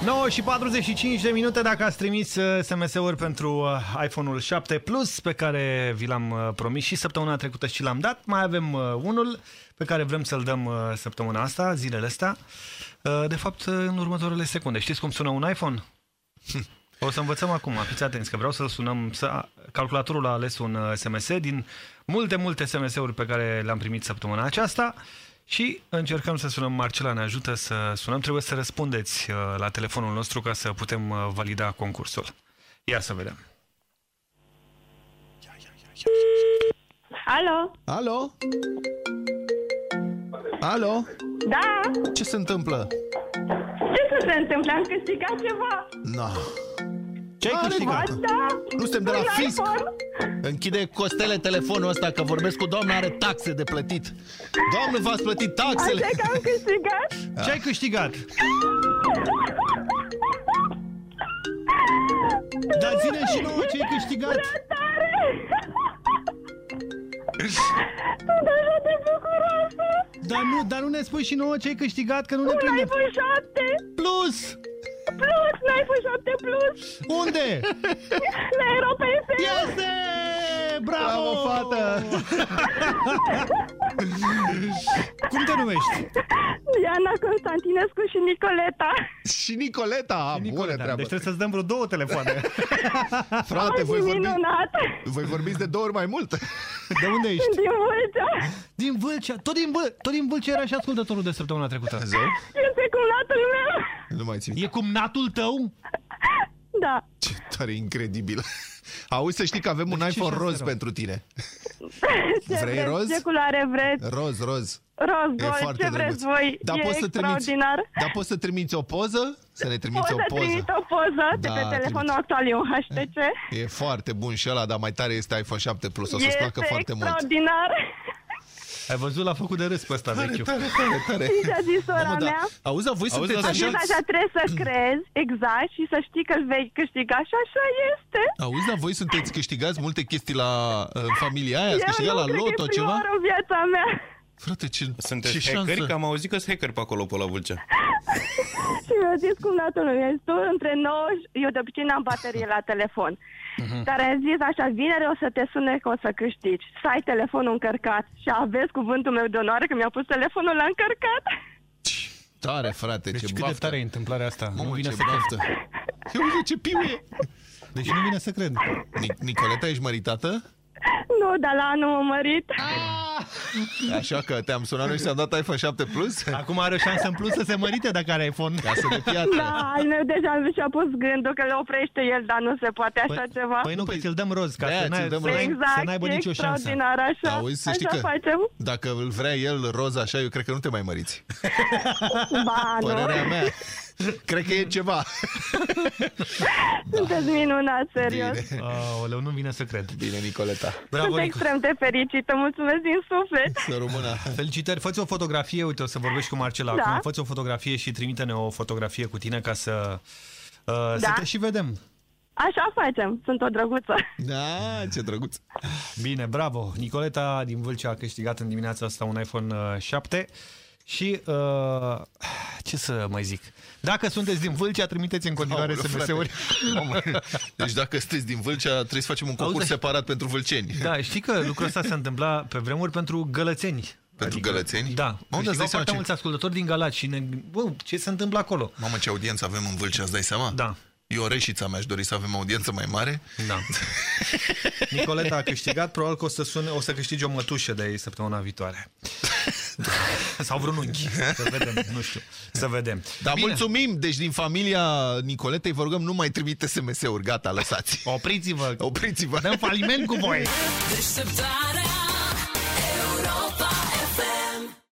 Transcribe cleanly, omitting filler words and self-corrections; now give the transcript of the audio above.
9 și 45 de minute dacă ați trimis SMS-uri pentru iPhone-ul 7 Plus pe care vi l-am promis și săptămâna trecută și l-am dat. Mai avem unul pe care vrem să-l dăm săptămâna asta, zilele astea. De fapt, în următoarele secunde. Știți cum sună un iPhone? O să învățăm acum, fiți atenți că vreau să-l sunăm. Calculatorul a ales un SMS din multe SMS-uri pe care le-am primit săptămâna aceasta. Și încercăm să sunăm. Marcela ne ajută să sunăm. Trebuie să răspundeți la telefonul nostru ca să putem valida concursul. Ia să vedem. Alo? Alo? Alo? Da? Ce se întâmplă? Ce să se întâmple? Am câștigat ceva? No. Ce-ai câștigat? Da? Nu suntem de la fisc. Închide Costele telefonul ăsta că vorbesc cu doamna, are taxe de plătit. Doamnă, v-ați plătit taxele? Așa că am câștigat? Ce ai câștigat? Dar ține și nouă ce ai câștigat. Sunt așa de bucuroasă. Dar nu ne spui și nouă ce ai câștigat, că nu ne Un prinde. iPhone 7 Plus! Plus, un iPhone 7 Plus. Unde? La Europa. Este! Bravo, fată! Cum te numești? Diana, Constantinescu și Nicoleta. Și Nicoleta, bună treabă. Deci trebuie să-ți dăm vreo 2 telefoane. Frate, voi Minunat. vorbiți de 2 ori mai mult. De unde ești? Din Vâlcea. Din Vâlcea. Tot din Vâlcea era și ascultătorul de săptămâna trecută. Este cumnatul meu. Nu mai țin. E cumnatul tău? Da. Ce tare incredibil. Auzi, să știi că avem un iPhone roz pentru tine. Vrei roz? Ce culoare vreți? Roz. Roz, E voi, foarte ce vreți drăguț. voi? Dar E poți să extraordinar. Dar poți să trimiți o poză? Să ne trimiți Poți o să poză. trimit o poză de Da, pe telefonul trimite. actual, e un HTC. E foarte bun și ăla, dar mai tare este iPhone 7 Plus. O să-ți placă foarte mult. Extraordinar. Ai văzut, l-a făcut de râs pe ăsta vechiul. Tare. Și ce-a zis sora Mamă, mea? Auzi, voi sunteți A așa? zis așa, trebuie să crezi exact și să știi că îl vei câștiga și așa este. Auzi, dar voi sunteți câștigați multe chestii la familia aia? Ați Eu câștigat nu la cred că loto e prima ceva? oară în viața mea. Frate, ce Sunteți hackeri? șansă. Că am auzit că sunt hackeri pe acolo, pe la Vâlcea. Și mi-a zis cumnatul meu, mi-a zis, tu între 9, eu de obicei n-am baterie la telefon. Dar am zis așa, vineri o să te sune că o să câștigi. Să ai telefonul încărcat. Și aveți cuvântul meu de onoare că mi-a pus telefonul la încărcat. Tare, frate, Deci ce cât de baftă. tare e întâmplarea asta. Mamă, Nu vine ce să cred. baftă. Uite ce piu e. Deci nu vine să cred. Nicoleta, ești măritată? Nu, dar la anul m-am mărit. Așa că te-am sunat noi și ți-am dat iPhone 7 Plus? Acum are o șansă în plus să se mărite dacă are iPhone. Casă de piatră. Da, al meu deja și-a pus gândul că le oprește el, dar nu se poate așa ceva. Păi nu, că ți-l dăm roz, ca De-aia să ți-l dăm roz. Exact, n-aibă e nicio șansă. extraordinar așa. Auzi, să știi Așa că facem. dacă îl vrea el roz așa, eu cred că nu te mai măriți. Ba, nu. Părerea mea. Cred că e ceva. Sunteți minunat, serios. Bine, Aoleu, nu vine să cred. bine Nicoleta. Bravo, Sunt extrem de fericită, mulțumesc din suflet. Să rămână. Felicitări, fă-ți o fotografie, uite, o să vorbești cu Marcela Da. acum, fă-ți o fotografie și trimite-ne o fotografie cu tine ca să te și vedem. Așa facem, sunt o drăguță. Da, ce drăguț. Bine, bravo. Nicoleta din Vâlcea a câștigat în dimineața asta un iPhone 7 și ce să mai zic? Dacă sunteți din Vâlcea, trimiteți în continuare Aoleu, SMS-uri. frate. Deci dacă sunteți din Vâlcea, trebuie să facem un concurs Auzi, separat pentru vâlceni. Da, știi că lucrul ăsta se întâmpla pe vremuri pentru gălățeni. Pentru gălățeni? Da. Câștigau foarte mulți ascultători din Galați și ce se întâmplă acolo? Mamă, ce audiență avem în Vâlcea, îți dai seama? Da. Eu, Reșița, mi-aș dori să avem audiență mai mare. Da. Nicoleta a câștigat, probabil că o să câștige o mătușă de ei săptămâna viitoare. Sau vreun unchi. Să vedem, nu știu. Să vedem. Dar Bine. mulțumim! Deci din familia Nicoletei vă rugăm, nu mai trimite SMS-uri. Gata, lăsați. Opriți-vă. Opriți-vă. Dăm faliment cu voi. Deșteptarea